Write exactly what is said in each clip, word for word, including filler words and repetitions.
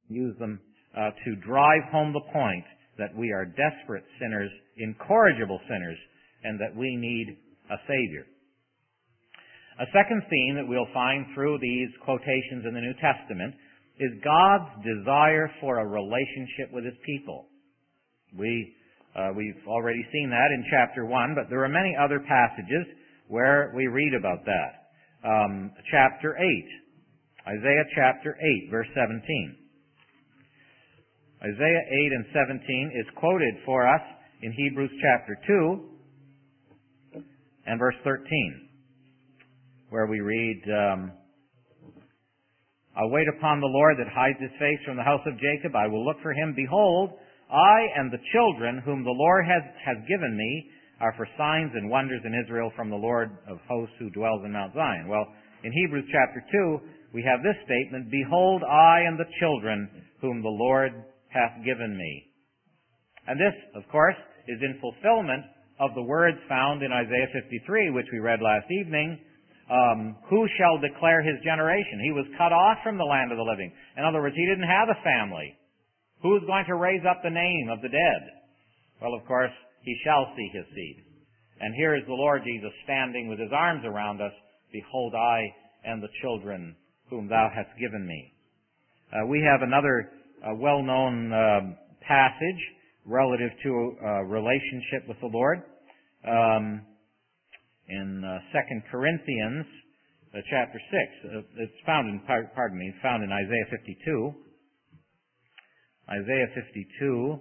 use them uh, to drive home the point that we are desperate sinners, incorrigible sinners, and that we need a Savior. A second theme that we'll find through these quotations in the New Testament is God's desire for a relationship with His people. We, uh, we've already seen that in chapter one, but there are many other passages where we read about that. Um, chapter eight, Isaiah chapter eight, verse seventeen. Isaiah eight and seventeen is quoted for us in Hebrews chapter two and verse thirteen, where we read, um, I'll wait upon the Lord that hides His face from the house of Jacob. I will look for Him. Behold, I and the children whom the Lord has, has given me are for signs and wonders in Israel from the Lord of hosts who dwells in Mount Zion. Well, in Hebrews chapter two, we have this statement, Behold, I and the children whom the Lord hath given me. And this, of course, is in fulfillment of the words found in Isaiah fifty-three, which we read last evening. Um, who shall declare his generation? He was cut off from the land of the living. In other words, he didn't have a family. Who is going to raise up the name of the dead? Well, of course, he shall see his seed. And here is the Lord Jesus standing with His arms around us. Behold, I and the children whom Thou hast given me. Uh, we have another uh, well-known uh, passage relative to uh, relationship with the Lord. Um, in uh, Second Corinthians uh, chapter six. Uh, it's found in, pardon me, it's found in Isaiah fifty-two. Isaiah fifty-two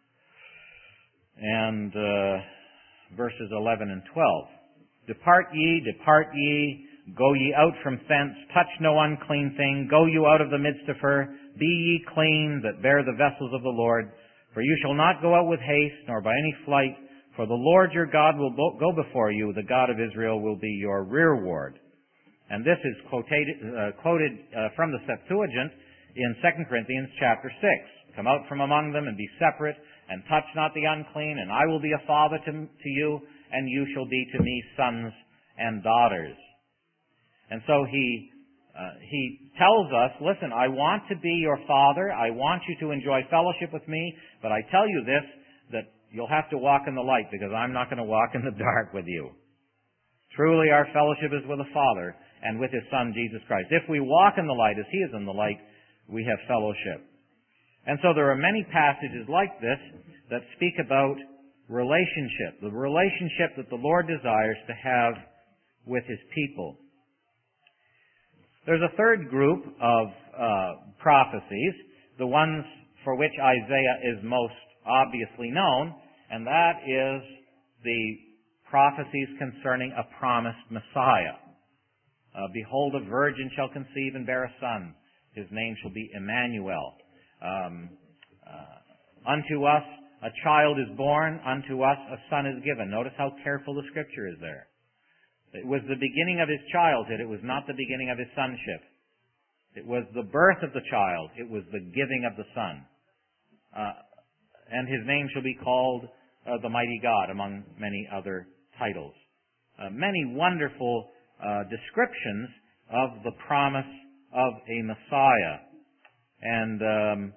and uh, verses eleven and twelve. Depart ye, depart ye, go ye out from thence, touch no unclean thing, go you out of the midst of her, be ye clean that bear the vessels of the Lord. For you shall not go out with haste, nor by any flight, for the Lord your God will go before you, the God of Israel will be your rearward. And this is quoted, uh, quoted uh, from the Septuagint in Second Corinthians chapter six. Come out from among them and be separate, and touch not the unclean, and I will be a father to, to you, and you shall be to me sons and daughters. And so he uh, he tells us, listen, I want to be your father. I want you to enjoy fellowship with me, but I tell you this, that you'll have to walk in the light, because I'm not going to walk in the dark with you. Truly our fellowship is with the Father and with His Son, Jesus Christ. If we walk in the light as He is in the light, we have fellowship. And so there are many passages like this that speak about relationship, the relationship that the Lord desires to have with His people. There's a third group of uh, prophecies, the ones for which Isaiah is most obviously known, and that is the prophecies concerning a promised Messiah. Uh, Behold, a virgin shall conceive and bear a son. His name shall be Emmanuel. Um, uh, unto us a child is born, unto us a son is given. Notice how careful the Scripture is there. It was the beginning of His childhood. It was not the beginning of His sonship. It was the birth of the child. It was the giving of the Son. Uh, and His name shall be called uh, the Mighty God, among many other titles. Uh, many wonderful uh, descriptions of the promise of a Messiah. And um,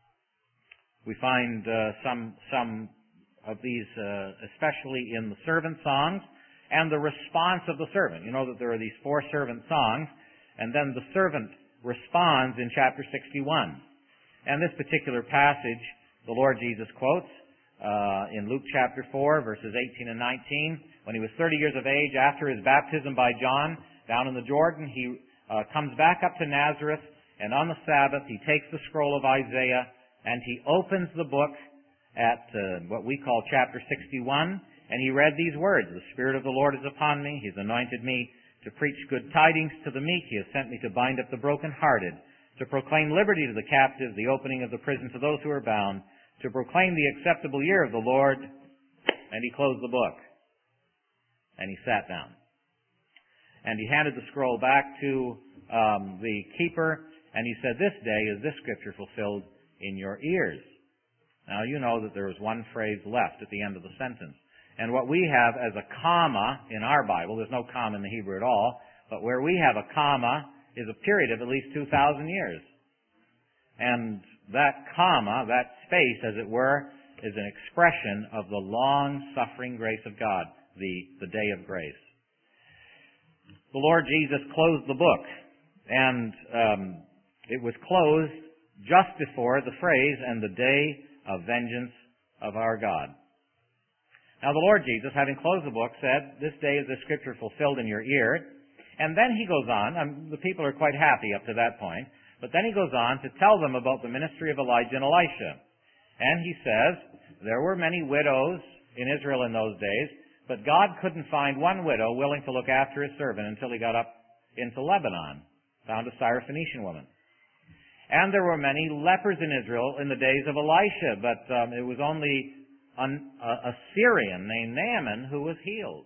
we find uh, some some of these, uh, especially in the servant songs, and the response of the servant. You know that there are these four servant songs, and then the servant responds in chapter sixty-one. And this particular passage, the Lord Jesus quotes uh, in Luke chapter four, verses eighteen and nineteen. When He was thirty years of age, after His baptism by John, down in the Jordan, He uh, comes back up to Nazareth, and on the Sabbath, He takes the scroll of Isaiah, and He opens the book at uh, what we call chapter sixty-one, and He read these words, The Spirit of the Lord is upon me. He's anointed me to preach good tidings to the meek. He has sent me to bind up the brokenhearted, to proclaim liberty to the captives, the opening of the prison to those who are bound, to proclaim the acceptable year of the Lord. And He closed the book. And He sat down. And He handed the scroll back to um, the keeper, and He said, This day is this scripture fulfilled in your ears. Now you know that there is one phrase left at the end of the sentence. And what we have as a comma in our Bible, there's no comma in the Hebrew at all, but where we have a comma is a period of at least two thousand years. And that comma, that space, as it were, is an expression of the long-suffering grace of God, the, the day of grace. The Lord Jesus closed the book, and um, it was closed just before the phrase, "and the day of vengeance of our God." Now the Lord Jesus, having closed the book, said, "This day is the Scripture fulfilled in your ear." And then he goes on, um, the people are quite happy up to that point, but then he goes on to tell them about the ministry of Elijah and Elisha. And he says, there were many widows in Israel in those days, but God couldn't find one widow willing to look after his servant until he got up into Lebanon, found a Syrophoenician woman. And there were many lepers in Israel in the days of Elisha, but um, it was only an, a, a Syrian named Naaman who was healed.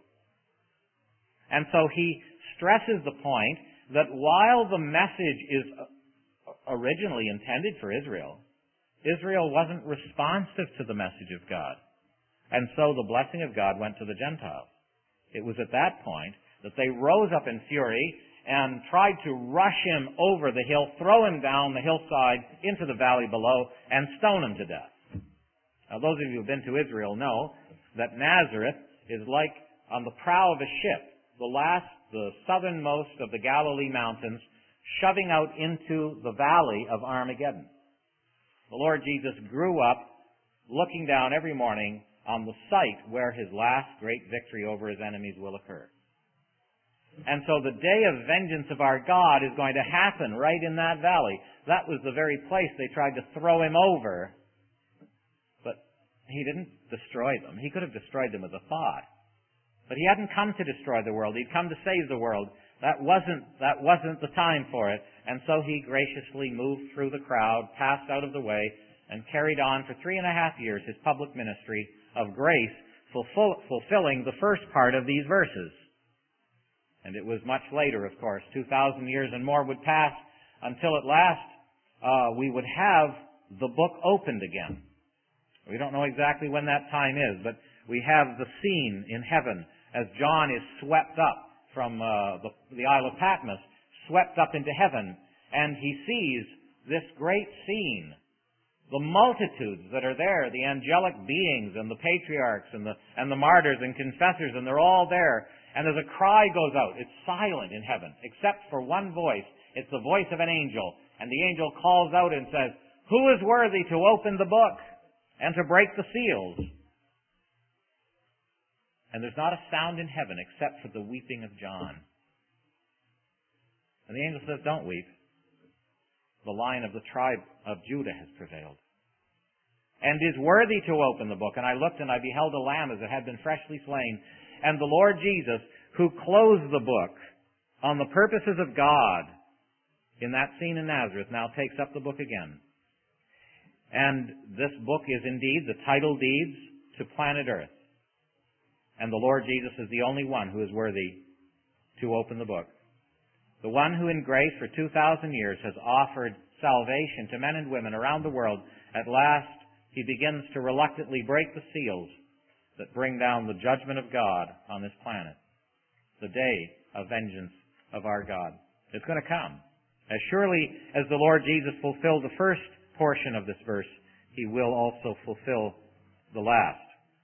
And so he stresses the point that while the message is originally intended for Israel, Israel wasn't responsive to the message of God. And so the blessing of God went to the Gentiles. It was at that point that they rose up in fury and tried to rush him over the hill, throw him down the hillside into the valley below, and stone him to death. Now, those of you who have been to Israel know that Nazareth is like on the prow of a ship, the last, the southernmost of the Galilee mountains, shoving out into the valley of Armageddon. The Lord Jesus grew up looking down every morning on the site where his last great victory over his enemies will occur. And so the day of vengeance of our God is going to happen right in that valley. That was the very place they tried to throw him over. But he didn't destroy them. He could have destroyed them with a thought. But he hadn't come to destroy the world. He'd come to save the world. That wasn't, that wasn't the time for it. And so he graciously moved through the crowd, passed out of the way, and carried on for three and a half years his public ministry of grace, fulfill, fulfilling the first part of these verses. And it was much later, of course, two thousand years and more would pass until at last uh, we would have the book opened again. We don't know exactly when that time is, but we have the scene in heaven as John is swept up from uh, the, the Isle of Patmos, swept up into heaven, and he sees this great scene. The multitudes that are there, the angelic beings and the patriarchs and the, and the martyrs and confessors, and they're all there. And as a cry goes out, it's silent in heaven, except for one voice. It's the voice of an angel. And the angel calls out and says, "Who is worthy to open the book and to break the seals?" And there's not a sound in heaven except for the weeping of John. And the angel says, "Don't weep. The Lion of the tribe of Judah has prevailed, and is worthy to open the book." And I looked, and I beheld a lamb as it had been freshly slain. And the Lord Jesus, who closed the book on the purposes of God in that scene in Nazareth, now takes up the book again. And this book is indeed the title deeds to planet Earth. And the Lord Jesus is the only one who is worthy to open the book. The one who in grace for two thousand years has offered salvation to men and women around the world, at last he begins to reluctantly break the seals that bring down the judgment of God on this planet. The day of vengeance of our God. It's going to come. As surely as the Lord Jesus fulfilled the first portion of this verse, he will also fulfill the last.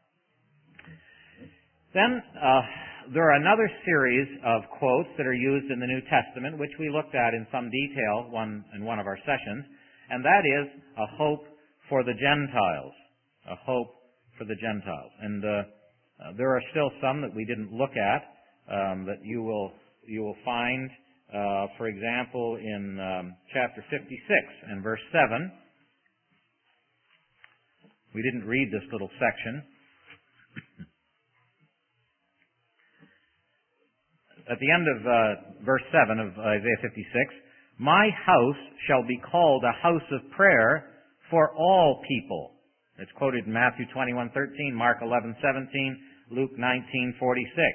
Then uh, there are another series of quotes that are used in the New Testament, which we looked at in some detail one in one of our sessions, and that is a hope for the Gentiles. A hope for the Gentiles. And uh, uh, there are still some that we didn't look at um, that you will you will find, uh, for example, in um, chapter fifty-six and verse seven. We didn't read this little section. At the end of uh, verse seven of Isaiah fifty-six, "My house shall be called a house of prayer for all people." It's quoted in Matthew twenty-one thirteen, Mark eleven seventeen, Luke nineteen forty-six.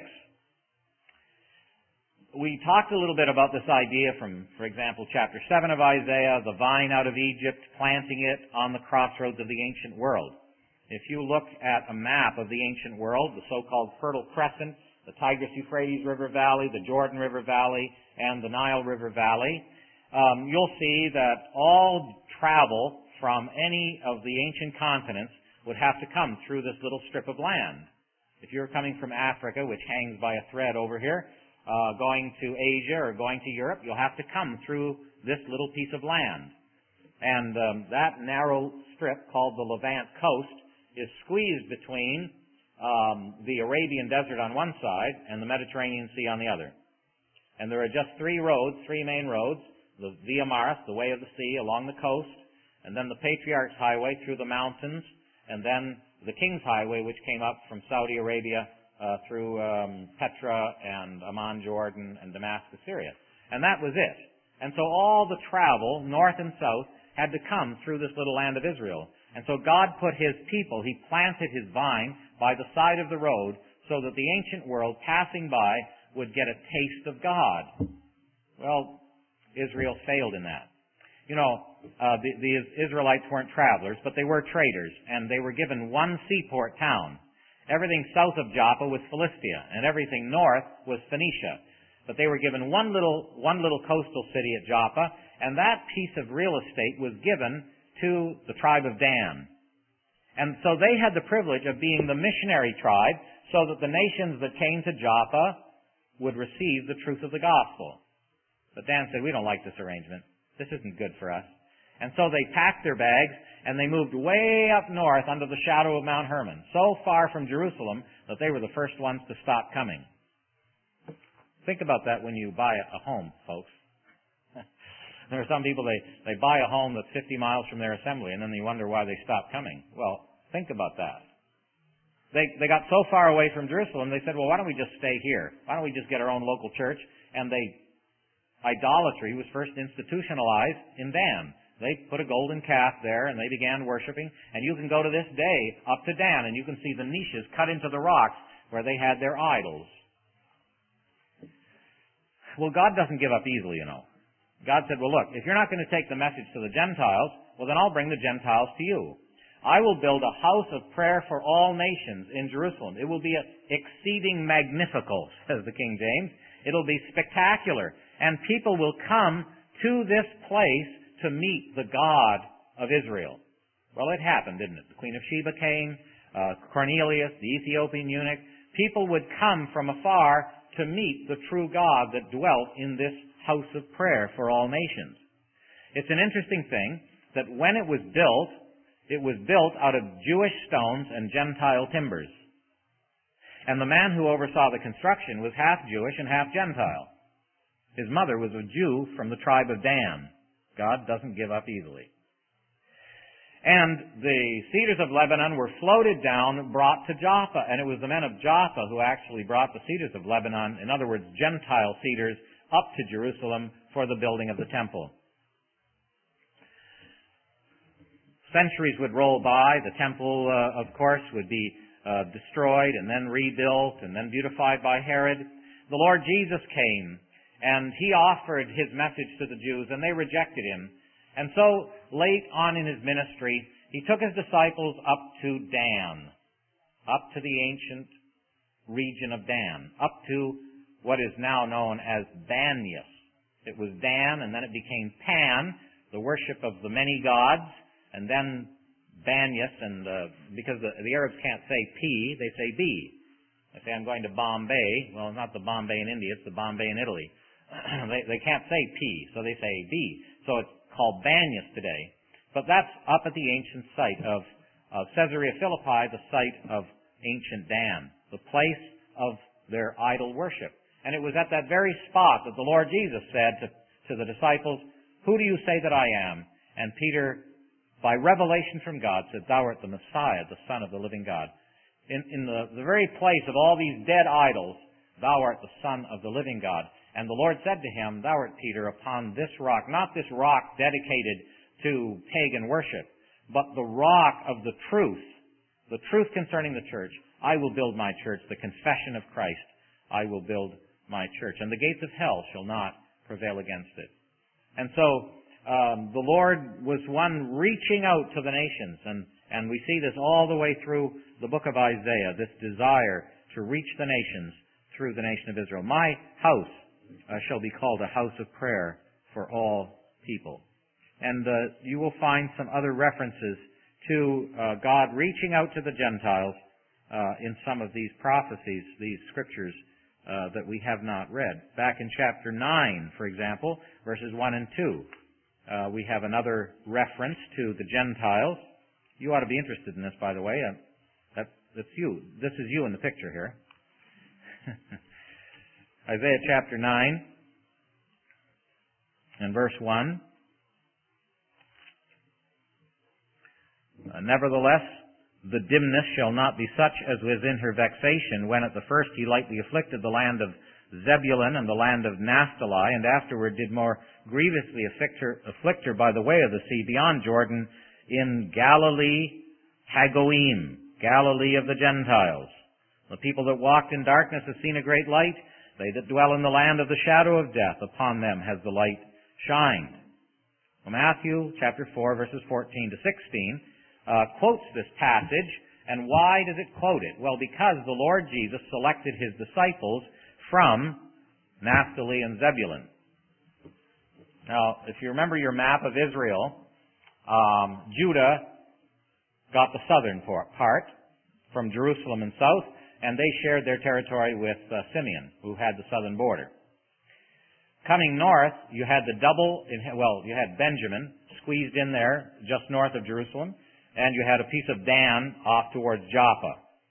We talked a little bit about this idea from, for example, chapter seven of Isaiah, the vine out of Egypt, planting it on the crossroads of the ancient world. If you look at a map of the ancient world, the so-called Fertile Crescent, the Tigris-Euphrates River Valley, the Jordan River Valley, and the Nile River Valley, um, you'll see that all travel from any of the ancient continents would have to come through this little strip of land. If you're coming from Africa, which hangs by a thread over here, uh, going to Asia or going to Europe, you'll have to come through this little piece of land. And um, that narrow strip, called the Levant coast, is squeezed between um, the Arabian desert on one side and the Mediterranean Sea on the other. And there are just three roads, three main roads, the Via Maris, the way of the sea, along the coast, and then the Patriarch's Highway through the mountains, and then the King's Highway, which came up from Saudi Arabia uh, through um, Petra and Amman, Jordan, and Damascus, Syria. And that was it. And so all the travel, north and south, had to come through this little land of Israel. And so God put His people, He planted His vine by the side of the road so that the ancient world passing by would get a taste of God. Well, Israel failed in that. You know, uh, the, the Israelites weren't travelers, but they were traders, and they were given one seaport town. Everything south of Joppa was Philistia, and everything north was Phoenicia. But they were given one little, one little coastal city at Joppa, and that piece of real estate was given to the tribe of Dan. And so they had the privilege of being the missionary tribe, so that the nations that came to Joppa would receive the truth of the gospel. But Dan said, we don't like this arrangement. This isn't good for us. And so they packed their bags and they moved way up north under the shadow of Mount Hermon, so far from Jerusalem that they were the first ones to stop coming. Think about that when you buy a home, folks. There are some people, they, they buy a home that's fifty miles from their assembly and then they wonder why they stopped coming. Well, think about that. They, they got so far away from Jerusalem, they said, well, why don't we just stay here? Why don't we just get our own local church? And they Idolatry was first institutionalized in Dan. They put a golden calf there and they began worshiping. And you can go to this day up to Dan and you can see the niches cut into the rocks where they had their idols. Well, God doesn't give up easily, you know. God said, well, look, if you're not going to take the message to the Gentiles, well, then I'll bring the Gentiles to you. I will build a house of prayer for all nations in Jerusalem. It will be exceeding magnifical, says the King James. It'll be spectacular. And people will come to this place to meet the God of Israel. Well, it happened, didn't it? The Queen of Sheba came, uh, Cornelius, the Ethiopian eunuch. People would come from afar to meet the true God that dwelt in this house of prayer for all nations. It's an interesting thing that when it was built, it was built out of Jewish stones and Gentile timbers. And the man who oversaw the construction was half Jewish and half Gentile. His mother was a Jew from the tribe of Dan. God doesn't give up easily. And the cedars of Lebanon were floated down, brought to Joppa. And it was the men of Joppa who actually brought the cedars of Lebanon, in other words, Gentile cedars, up to Jerusalem for the building of the temple. Centuries would roll by. The temple, uh, of course, would be uh, destroyed and then rebuilt and then beautified by Herod. The Lord Jesus came. And He offered His message to the Jews, and they rejected Him. And so, late on in His ministry, He took His disciples up to Dan, up to the ancient region of Dan, up to what is now known as Banias. It was Dan, and then it became Pan, the worship of the many gods, and then Banias, and uh, because the, the Arabs can't say P, they say B. They say, I'm going to Bombay. Well, not the Bombay in India, it's the Bombay in Italy. they, they can't say P, so they say B. So it's called Banias today. But that's up at the ancient site of, of Caesarea Philippi, the site of ancient Dan, the place of their idol worship. And it was at that very spot that the Lord Jesus said to, to the disciples, who do you say that I am? And Peter, by revelation from God, said, thou art the Messiah, the Son of the living God. In, in the, the very place of all these dead idols, thou art the Son of the living God. And the Lord said to him, thou art Peter, upon this rock, not this rock dedicated to pagan worship, but the rock of the truth, the truth concerning the church. I will build my church, the confession of Christ. I will build my church. And the gates of hell shall not prevail against it. And so, um, the Lord was one reaching out to the nations. And, and we see this all the way through the book of Isaiah, this desire to reach the nations through the nation of Israel. My house Uh, shall be called a house of prayer for all people. And uh, you will find some other references to uh, God reaching out to the Gentiles uh, in some of these prophecies, these scriptures uh, that we have not read. Back in chapter nine, for example, verses one and two, uh, we have another reference to the Gentiles. You ought to be interested in this, by the way. Uh, that, that's you. This is you in the picture here. Isaiah chapter nine and verse one. Uh, Nevertheless, the dimness shall not be such as was in her vexation, when at the first he lightly afflicted the land of Zebulun and the land of Naphtali, and afterward did more grievously afflict her, afflict her by the way of the sea beyond Jordan, in Galilee, Hagoim, Galilee of the Gentiles. The people that walked in darkness have seen a great light. They that dwell in the land of the shadow of death, upon them has the light shined. Well, Matthew chapter four, verses fourteen to sixteen, uh, quotes this passage. And why does it quote it? Well, because the Lord Jesus selected his disciples from Naphtali and Zebulun. Now, if you remember your map of Israel, um, Judah got the southern part from Jerusalem and south, and they shared their territory with uh, Simeon, who had the southern border. Coming north, you had the double, well, you had Benjamin squeezed in there just north of Jerusalem, and you had a piece of Dan off towards Joppa.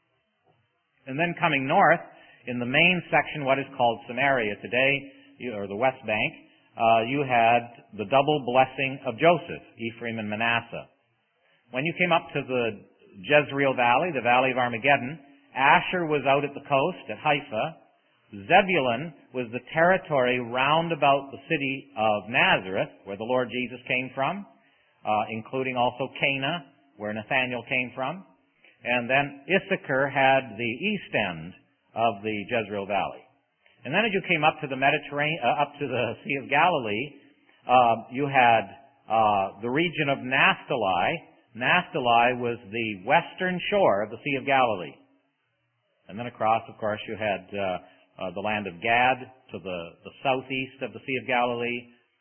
And then coming north, in the main section, what is called Samaria today, or the West Bank, uh, you had the double blessing of Joseph, Ephraim and Manasseh. When you came up to the Jezreel Valley, the Valley of Armageddon, Asher was out at the coast at Haifa. Zebulun was the territory round about the city of Nazareth, where the Lord Jesus came from, uh, including also Cana, where Nathanael came from. And then Issachar had the east end of the Jezreel Valley. And then as you came up to the Mediterranean, uh, up to the Sea of Galilee, uh, you had uh, the region of Naphtali. Naphtali was the western shore of the Sea of Galilee. And then across, of course, you had uh, uh, the land of Gad to the, the southeast of the Sea of Galilee,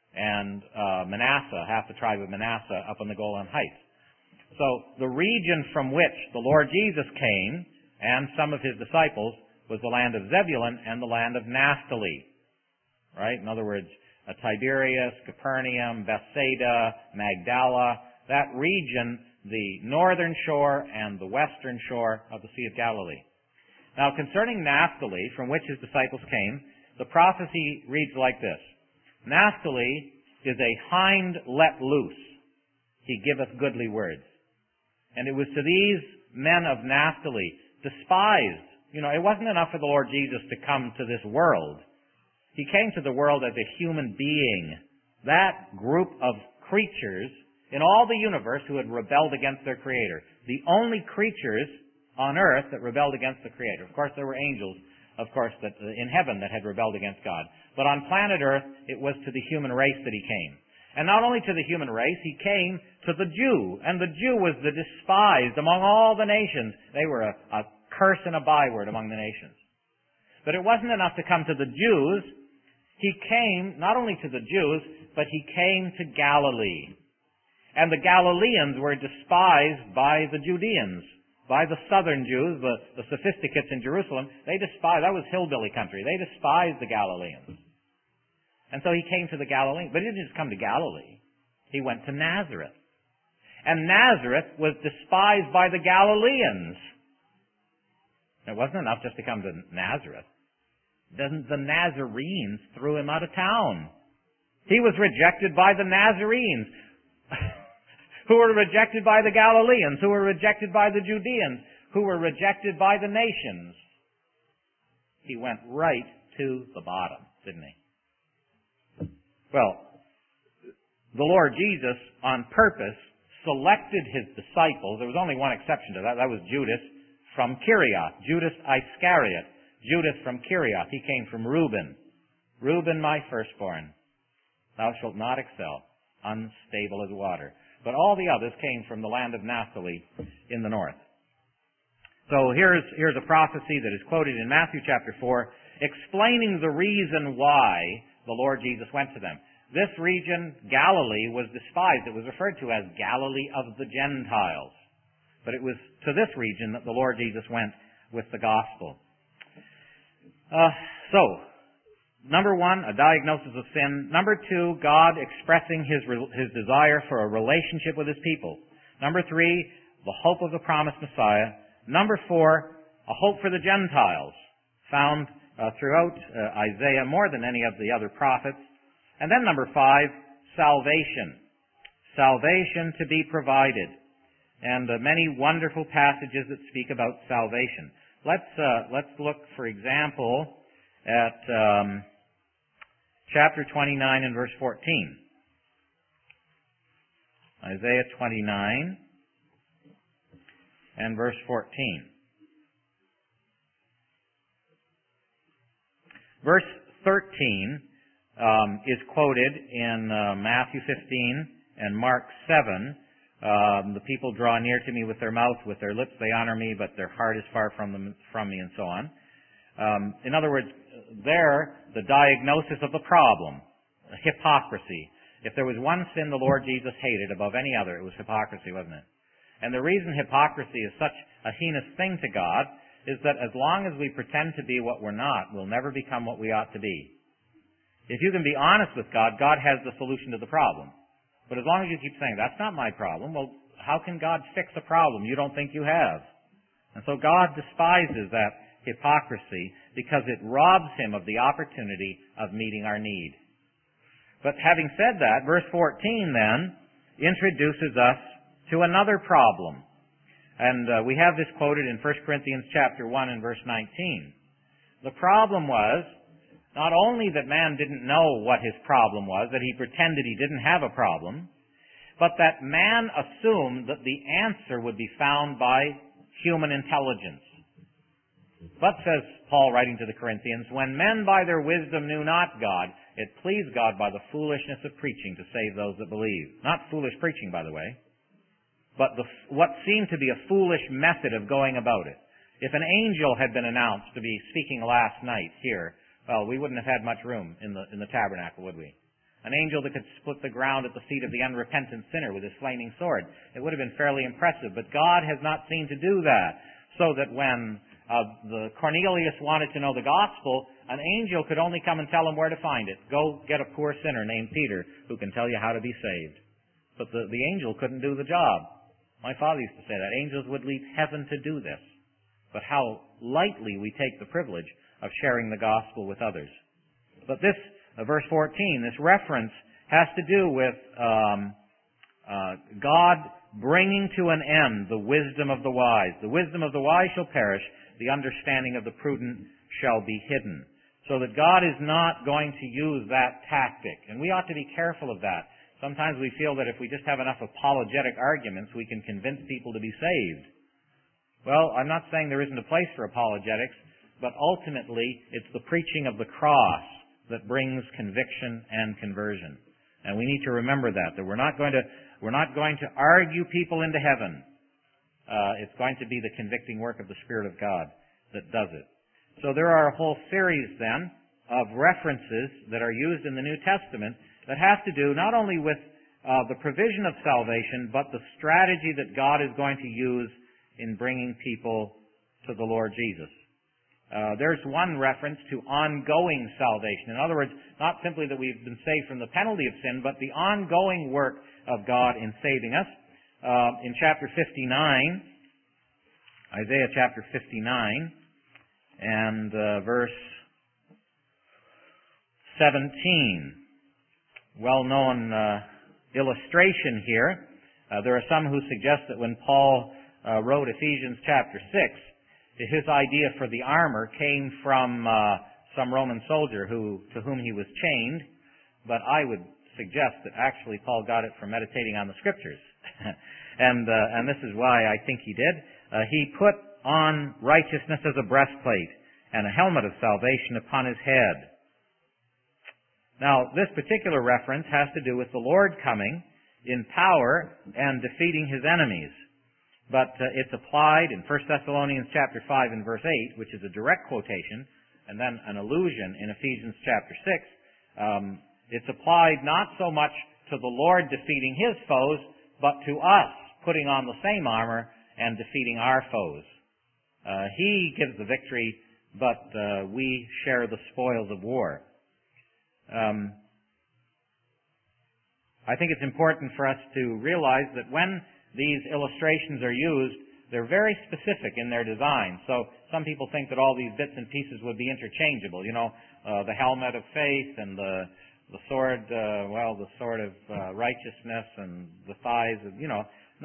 and uh, Manasseh, half the tribe of Manasseh, up on the Golan Heights. So the region from which the Lord Jesus came, and some of his disciples, was the land of Zebulun and the land of Naphtali. Right? In other words, uh, Tiberias, Capernaum, Bethsaida, Magdala, that region, the northern shore and the western shore of the Sea of Galilee. Now, concerning Naphtali, from which his disciples came, the prophecy reads like this. Naphtali is a hind let loose. He giveth goodly words. And it was to these men of Naphtali, despised. You know, it wasn't enough for the Lord Jesus to come to this world. He came to the world as a human being. That group of creatures in all the universe who had rebelled against their Creator. The only creatures on earth that rebelled against the Creator. Of course, there were angels, of course, that in heaven that had rebelled against God. But on planet Earth, it was to the human race that he came. And not only to the human race, he came to the Jew. And the Jew was the despised among all the nations. They were a, a curse and a byword among the nations. But it wasn't enough to come to the Jews. He came not only to the Jews, but he came to Galilee. And the Galileans were despised by the Judeans, by the southern Jews, the, the sophisticates in Jerusalem. They despised, that was hillbilly country. They despised the Galileans. And so he came to the Galileans. But he didn't just come to Galilee. He went to Nazareth. And Nazareth was despised by the Galileans. It wasn't enough just to come to Nazareth. Then the Nazarenes threw him out of town. He was rejected by the Nazarenes, who were rejected by the Galileans, who were rejected by the Judeans, who were rejected by the nations. He went right to the bottom, didn't he? Well, the Lord Jesus, on purpose, selected his disciples. There was only one exception to that. That was Judas from Kiriath. Judas Iscariot. Judas from Kiriath. He came from Reuben. Reuben, my firstborn. Thou shalt not excel. Unstable as water. But all the others came from the land of Naphtali in the north. So here's, here's a prophecy that is quoted in Matthew chapter four, explaining the reason why the Lord Jesus went to them. This region, Galilee, was despised. It was referred to as Galilee of the Gentiles. But it was to this region that the Lord Jesus went with the gospel. Uh, so, number one, a diagnosis of sin. Number two, God expressing His, His desire for a relationship with His people. Number three, the hope of the promised Messiah. Number four, a hope for the Gentiles, found uh, throughout uh, Isaiah more than any of the other prophets. And then number five, salvation. Salvation to be provided. And uh, many wonderful passages that speak about salvation. Let's uh, let's look, for example, at um, chapter twenty-nine and verse fourteen. Isaiah twenty-nine and verse fourteen. Verse thirteen um, is quoted in uh, Matthew fifteen and Mark seven. Um, the people draw near to me with their mouth, with their lips they honor me, but their heart is far from them, from me, and so on. Um, in other words, there, the diagnosis of the problem, hypocrisy. If there was one sin the Lord Jesus hated above any other, it was hypocrisy, wasn't it? And the reason hypocrisy is such a heinous thing to God is that as long as we pretend to be what we're not, we'll never become what we ought to be. If you can be honest with God, God has the solution to the problem. But as long as you keep saying, that's not my problem, well, how can God fix a problem you don't think you have? And so God despises that hypocrisy because it robs Him of the opportunity of meeting our need. But having said that, verse fourteen then introduces us to another problem. And uh, we have this quoted in First Corinthians chapter one and verse nineteen. The problem was not only that man didn't know what his problem was, that he pretended he didn't have a problem, but that man assumed that the answer would be found by human intelligence. But, says Paul writing to the Corinthians, when men by their wisdom knew not God, it pleased God by the foolishness of preaching to save those that believe. Not foolish preaching, by the way, but the, what seemed to be a foolish method of going about it. If an angel had been announced to be speaking last night here, well, we wouldn't have had much room in the in the tabernacle, would we? An angel that could split the ground at the feet of the unrepentant sinner with his flaming sword. It would have been fairly impressive, but God has not seemed to do that. So that when uh, the Cornelius wanted to know the gospel, an angel could only come and tell him where to find it. Go get a poor sinner named Peter who can tell you how to be saved. But the, the angel couldn't do the job. My father used to say that. Angels would leave heaven to do this. But how lightly we take the privilege of sharing the gospel with others. But this, uh, verse fourteen, this reference has to do with um, uh, God bringing to an end the wisdom of the wise. The wisdom of the wise shall perish, the understanding of the prudent shall be hidden. So that God is not going to use that tactic. And we ought to be careful of that. Sometimes we feel that if we just have enough apologetic arguments, we can convince people to be saved. Well, I'm not saying there isn't a place for apologetics, but ultimately, it's the preaching of the cross that brings conviction and conversion. And we need to remember that, that we're not going to, we're not going to argue people into heaven. Uh, it's going to be the convicting work of the Spirit of God that does it. So there are a whole series, then, of references that are used in the New Testament that have to do not only with uh, the provision of salvation, but the strategy that God is going to use in bringing people to the Lord Jesus. Uh, there's one reference to ongoing salvation. In other words, not simply that we've been saved from the penalty of sin, but the ongoing work of God in saving us. Uh, in chapter fifty-nine, Isaiah chapter fifty-nine, and uh, verse seventeen. Well-known uh, illustration here. Uh, there are some who suggest that when Paul uh, wrote Ephesians chapter six, his idea for the armor came from uh, some Roman soldier who to whom he was chained, but I would suggest that actually Paul got it from meditating on the Scriptures. and uh, and this is why I think he did. Uh, he put on righteousness as a breastplate and a helmet of salvation upon his head. Now, this particular reference has to do with the Lord coming in power and defeating His enemies. But uh, it's applied in First Thessalonians chapter five and verse eight, which is a direct quotation, and then an allusion in Ephesians chapter six. Um, It's applied not so much to the Lord defeating His foes, but to us putting on the same armor and defeating our foes. Uh, he gives the victory, but uh, we share the spoils of war. Um, I think it's important for us to realize that when these illustrations are used, they're very specific in their design. So some people think that all these bits and pieces would be interchangeable. You know, uh, the helmet of faith and the the sword, uh, well, the sword of uh, righteousness and the thighs of, you know,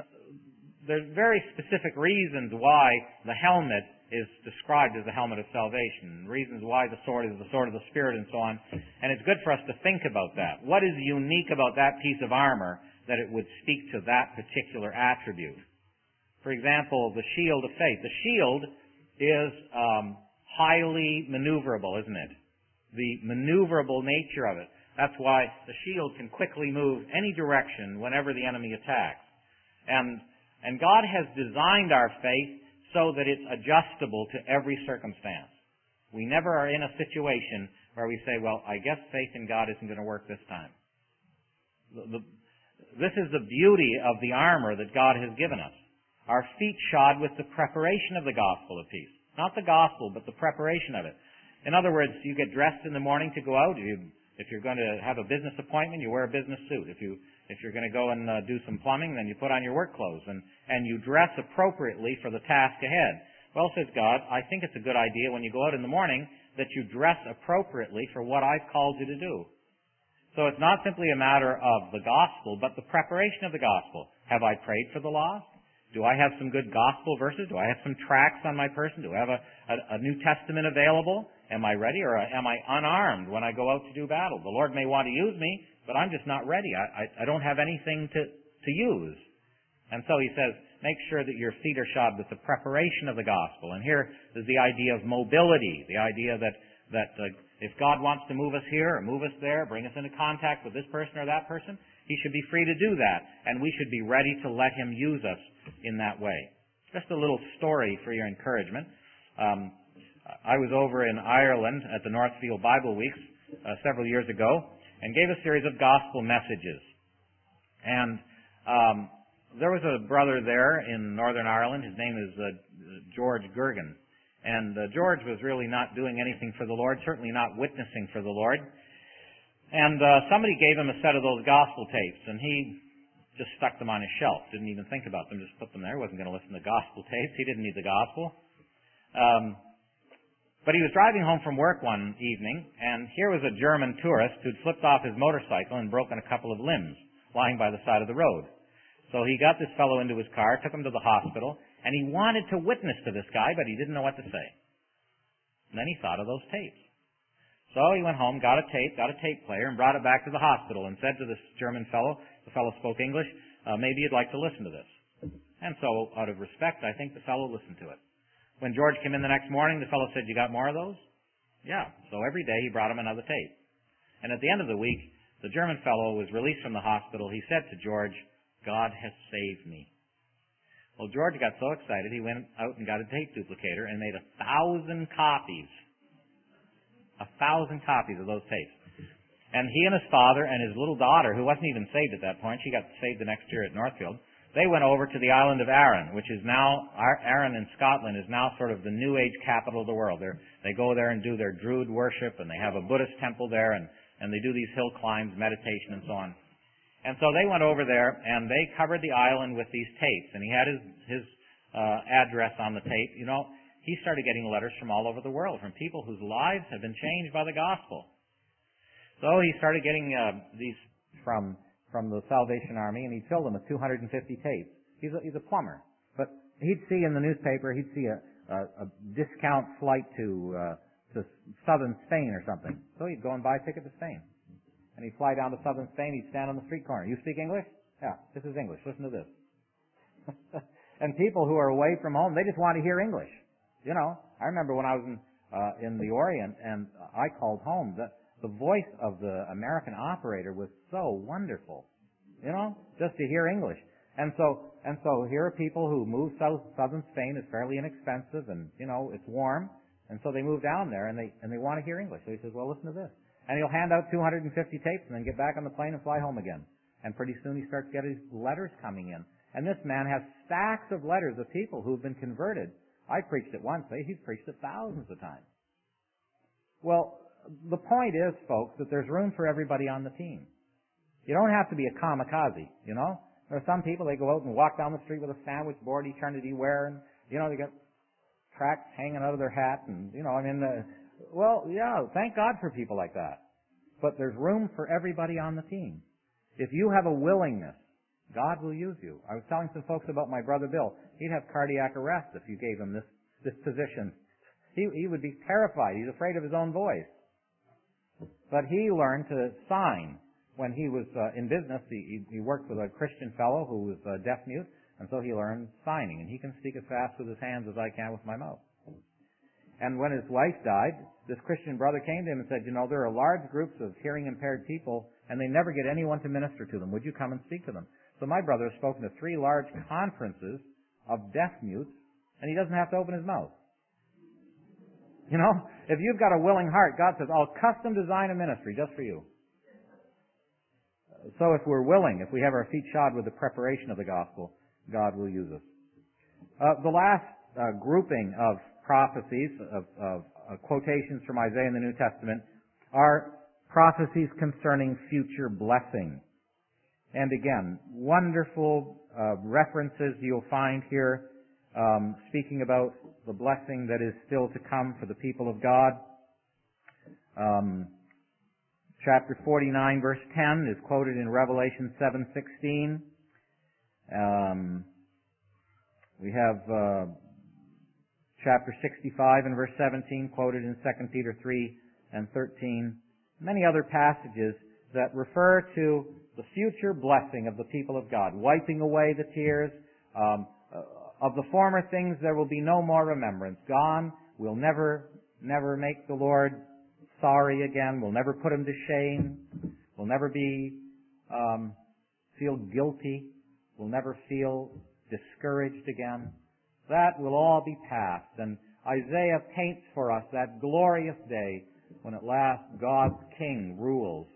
there's very specific reasons why the helmet is described as the helmet of salvation, reasons why the sword is the sword of the Spirit and so on. And it's good for us to think about that. What is unique about that piece of armor that it would speak to that particular attribute? For example, the shield of faith. The shield is um, highly maneuverable, isn't it? The maneuverable nature of it. That's why the shield can quickly move any direction whenever the enemy attacks. And, and God has designed our faith so that it's adjustable to every circumstance. We never are in a situation where we say, well, I guess faith in God isn't going to work this time. The, the, this is the beauty of the armor that God has given us. Our feet shod with the preparation of the gospel of peace. Not the gospel, but the preparation of it. In other words, you get dressed in the morning to go out. You, if you're going to have a business appointment, you wear a business suit. If, you, if you're going to go and uh, do some plumbing, then you put on your work clothes. And, and you dress appropriately for the task ahead. Well, says God, I think it's a good idea when you go out in the morning that you dress appropriately for what I've called you to do. So it's not simply a matter of the gospel, but the preparation of the gospel. Have I prayed for the lost? Do I have some good gospel verses? Do I have some tracts on my person? Do I have a, a, a New Testament available? Am I ready, or am I unarmed when I go out to do battle? The Lord may want to use me, but I'm just not ready. I, I, I don't have anything to, to use. And so he says, make sure that your feet are shod with the preparation of the gospel. And here is the idea of mobility, the idea that, that uh, if God wants to move us here or move us there, bring us into contact with this person or that person, He should be free to do that. And we should be ready to let Him use us in that way. Just a little story for your encouragement. Um, I was over in Ireland at the Northfield Bible Weeks uh, several years ago and gave a series of gospel messages. And um, there was a brother there in Northern Ireland. His name is uh, George Gergen. And uh, George was really not doing anything for the Lord, certainly not witnessing for the Lord. And uh, somebody gave him a set of those gospel tapes, and he just stuck them on his shelf, didn't even think about them, just put them there. He wasn't going to listen to gospel tapes. He didn't need the gospel. Um, but he was driving home from work one evening, and here was a German tourist who'd flipped off his motorcycle and broken a couple of limbs lying by the side of the road. So he got this fellow into his car, took him to the hospital, and he wanted to witness to this guy, but he didn't know what to say. And then he thought of those tapes. So he went home, got a tape, got a tape player, and brought it back to the hospital and said to this German fellow, the fellow spoke English, uh, maybe you'd like to listen to this. And so, out of respect, I think the fellow listened to it. When George came in the next morning, the fellow said, you got more of those? Yeah. So every day he brought him another tape. And at the end of the week, the German fellow was released from the hospital. He said to George, God has saved me. Well, George got so excited, he went out and got a tape duplicator and made a thousand copies. A thousand copies of those tapes. And he and his father and his little daughter, who wasn't even saved at that point, she got saved the next year at Northfield, they went over to the island of Arran, which is now, Arran in Scotland is now sort of the New Age capital of the world. They're, they go there and do their Druid worship, and they have a Buddhist temple there, and, and they do these hill climbs, meditation, and so on. And so they went over there, and they covered the island with these tapes, and he had his, his uh, address on the tape. You know, he started getting letters from all over the world, from people whose lives have been changed by the gospel. So he started getting uh, these from from the Salvation Army, and he filled them with two hundred fifty tapes. He's a, he's a plumber. But he'd see in the newspaper, he'd see a, a, a discount flight to uh, to southern Spain or something. So he'd go and buy a ticket to Spain. And he'd fly down to southern Spain, he'd stand on the street corner. You speak English? Yeah, this is English. Listen to this. And people who are away from home, they just want to hear English. You know, I remember when I was in, uh, in the Orient and I called home, the, the voice of the American operator was so wonderful. You know, just to hear English. And so, and so here are people who move south, southern Spain. It's fairly inexpensive and, you know, it's warm. And so they move down there and they, and they want to hear English. So he says, well, listen to this. And he'll hand out two hundred fifty tapes and then get back on the plane and fly home again. And pretty soon he starts getting letters coming in. And this man has stacks of letters of people who've been converted. I preached it once. He's preached it thousands of times. Well, the point is, folks, that there's room for everybody on the team. You don't have to be a kamikaze, you know. There are some people, they go out and walk down the street with a sandwich board, eternity where, and, you know, they got tracts hanging out of their hat, and, you know, I mean, uh, well, yeah, thank God for people like that. But there's room for everybody on the team. If you have a willingness, God will use you. I was telling some folks about my brother Bill. He'd have cardiac arrest if you gave him this, this position. He, he would be terrified. He's afraid of his own voice. But he learned to sign. When he was uh, in business, he, he worked with a Christian fellow who was uh, deaf-mute, and so he learned signing. And he can speak as fast with his hands as I can with my mouth. And when his wife died, this Christian brother came to him and said, you know, there are large groups of hearing-impaired people, and they never get anyone to minister to them. Would you come and speak to them? So my brother has spoken to three large conferences of deaf-mutes, and he doesn't have to open his mouth. You know, if you've got a willing heart, God says, I'll custom design a ministry just for you. So if we're willing, if we have our feet shod with the preparation of the gospel, God will use us. Uh, the last uh, grouping of prophecies, of, of uh, quotations from Isaiah in the New Testament, are prophecies concerning future blessing. And again, wonderful uh, references you'll find here um, speaking about the blessing that is still to come for the people of God. Um, Chapter forty-nine, verse ten is quoted in Revelation seven sixteen. Um, we have uh, chapter sixty-five and verse seventeen quoted in Second Peter three and thirteen. Many other passages that refer to the future blessing of the people of God, wiping away the tears. Um, uh, of the former things there will be no more remembrance. Gone. We'll never, never make the Lord sorry again. We'll never put him to shame. We'll never be um, feel guilty. We'll never feel discouraged again. That will all be past. And Isaiah paints for us that glorious day when at last God's King rules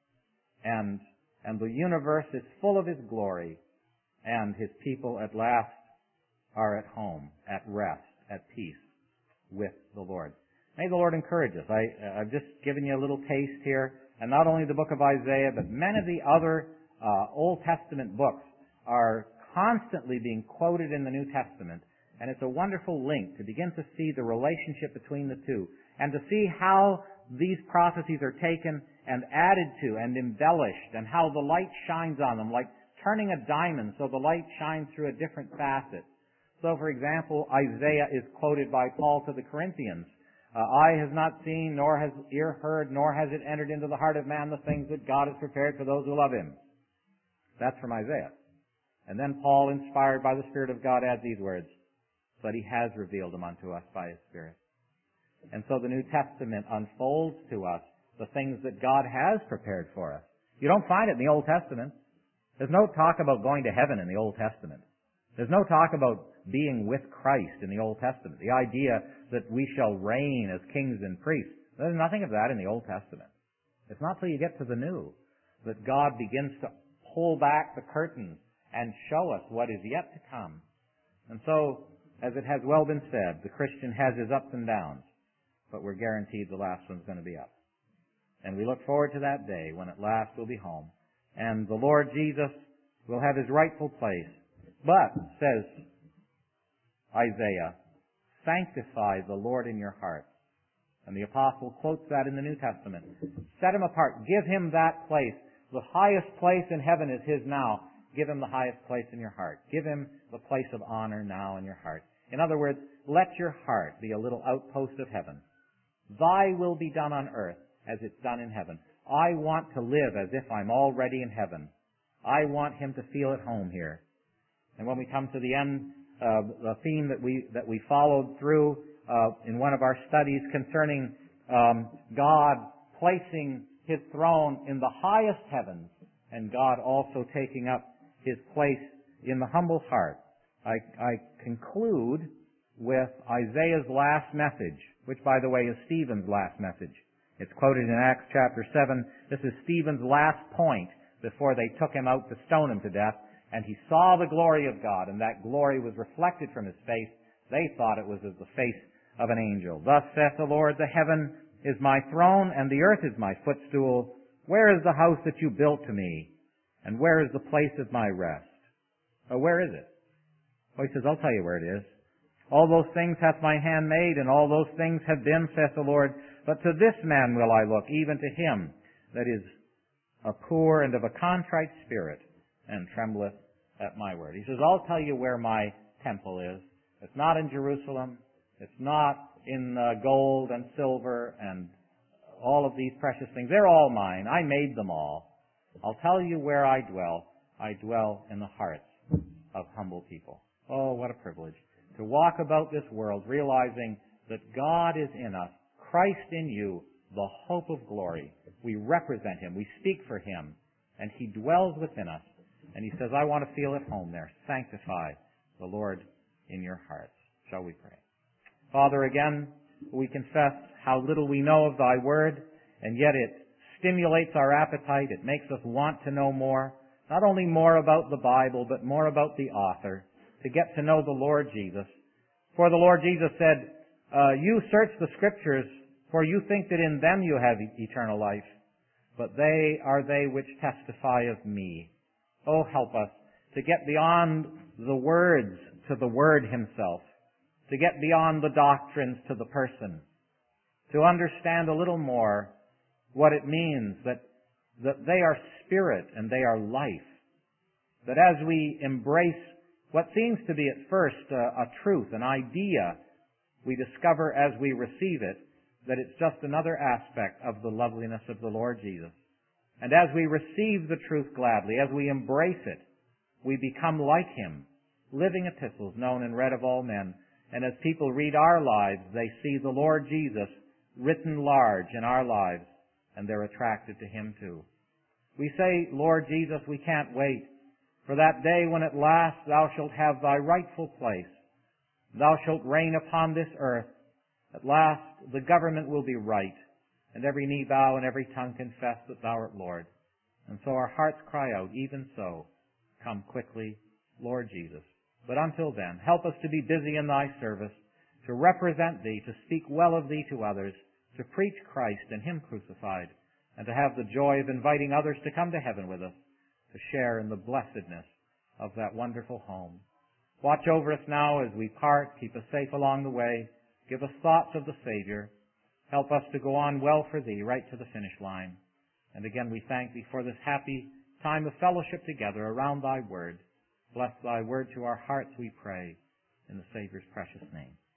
and and the universe is full of his glory and his people at last are at home, at rest, at peace with the Lord. May the Lord encourage us. I, I've just given you a little taste here, and not only the book of Isaiah, but many of the other uh, Old Testament books are constantly being quoted in the New Testament, and it's a wonderful link to begin to see the relationship between the two, and to see how these prophecies are taken and added to and embellished, and how the light shines on them, like turning a diamond so the light shines through a different facet. So, for example, Isaiah is quoted by Paul to the Corinthians. Uh, eye has not seen, nor has ear heard, nor has it entered into the heart of man the things that God has prepared for those who love him. That's from Isaiah. And then Paul, inspired by the Spirit of God, adds these words, but he has revealed them unto us by his Spirit. And so the New Testament unfolds to us the things that God has prepared for us. You don't find it in the Old Testament. There's no talk about going to heaven in the Old Testament. There's no talk about being with Christ in the Old Testament. The idea that we shall reign as kings and priests. There's nothing of that in the Old Testament. It's not till you get to the New that God begins to pull back the curtains and show us what is yet to come. And so, as it has well been said, the Christian has his ups and downs, but we're guaranteed the last one's going to be up. And we look forward to that day when at last we'll be home. And the Lord Jesus will have his rightful place. But, says Isaiah, sanctify the Lord in your heart. And the apostle quotes that in the New Testament. Set him apart. Give him that place. The highest place in heaven is his now. Give him the highest place in your heart. Give him the place of honor now in your heart. In other words, let your heart be a little outpost of heaven. Thy will be done on earth as it's done in heaven. I want to live as if I'm already in heaven. I want him to feel at home here. And when we come to the end, uh, the theme that we that we followed through uh, in one of our studies concerning um, God placing his throne in the highest heavens and God also taking up his place in the humble heart, I, I conclude with Isaiah's last message, which, by the way, is Stephen's last message It's quoted in Acts chapter seven. This is Stephen's last point before they took him out to stone him to death. And he saw the glory of God, and that glory was reflected from his face. They thought it was as the face of an angel. Thus saith the Lord, the heaven is my throne, and the earth is my footstool. Where is the house that you built to me? And where is the place of my rest? Oh, where is it? Well, he says, I'll tell you where it is. All those things hath my hand made, and all those things have been, saith the Lord. But to this man will I look, even to him that is a poor and of a contrite spirit, and trembleth at my word. He says, I'll tell you where my temple is. It's not in Jerusalem. It's not in uh, gold and silver and all of these precious things. They're all mine. I made them all. I'll tell you where I dwell. I dwell in the hearts of humble people. Oh, what a privilege to walk about this world realizing that God is in us, Christ in you, the hope of glory. We represent Him. We speak for Him. And He dwells within us. And He says, I want to feel at home there. Sanctify the Lord in your hearts. Shall we pray? Father, again, we confess how little we know of Thy Word, and yet it stimulates our appetite. It makes us want to know more. Not only more about the Bible, but more about the author, to get to know the Lord Jesus. For the Lord Jesus said, uh, you search the Scriptures, for you think that in them you have e- eternal life, but they are they which testify of me. Oh, help us to get beyond the words to the Word Himself, to get beyond the doctrines to the person, to understand a little more what it means that, that they are spirit and they are life. That as we embrace what seems to be at first a, a truth, an idea, we discover as we receive it that it's just another aspect of the loveliness of the Lord Jesus. And as we receive the truth gladly, as we embrace it, we become like Him, living epistles known and read of all men. And as people read our lives, they see the Lord Jesus written large in our lives, and they're attracted to Him too. We say, Lord Jesus, we can't wait for that day when at last Thou shalt have Thy rightful place. Thou shalt reign upon this earth. At last the government will be right, and every knee bow and every tongue confess that Thou art Lord. And so our hearts cry out, even so, come quickly, Lord Jesus. But until then, help us to be busy in Thy service, to represent Thee, to speak well of Thee to others, to preach Christ and Him crucified, and to have the joy of inviting others to come to heaven with us, to share in the blessedness of that wonderful home. Watch over us now as we part. Keep us safe along the way. Give us thoughts of the Savior. Help us to go on well for Thee right to the finish line. And again, we thank Thee for this happy time of fellowship together around Thy Word. Bless Thy Word to our hearts, we pray, in the Savior's precious name.